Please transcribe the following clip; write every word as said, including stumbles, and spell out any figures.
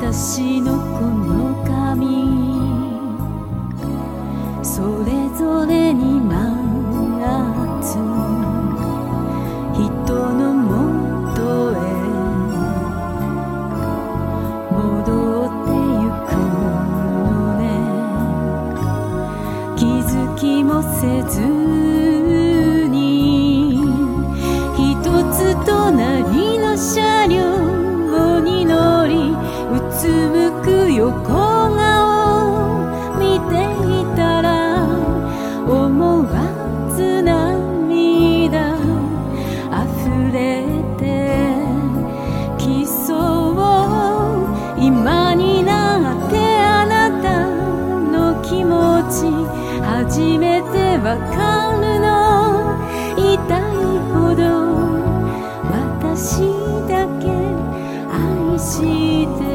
私のこの髪それぞれに満圧人のもとへ戻ってゆくのね気づきもせずに一つ隣の車両に乗りうつむく横顔見ていたら思わず涙溢れてきそう今になってあなたの気持ち初めてわかるの痛いほど私だけ愛して